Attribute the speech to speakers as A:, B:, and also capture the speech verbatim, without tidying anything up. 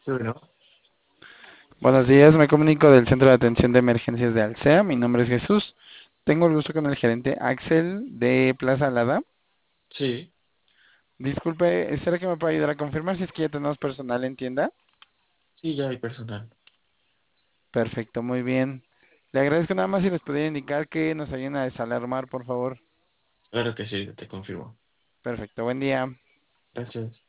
A: Sí, bueno,
B: Buenos días, me comunico del Centro de Atención de Emergencias de Alsea. Mi nombre es Jesús. Tengo el gusto con el gerente Axel de Plaza Alada.
A: sí,
B: Disculpe, ¿será que me puede ayudar a confirmar si es que ya tenemos personal en tienda?
A: sí, ya hay personal.
B: Perfecto, muy bien. Le agradezco nada más si les podría indicar que nos ayuden a desalarmar, por favor.
A: Claro que sí, te confirmo.
B: Perfecto, buen día.
A: Gracias.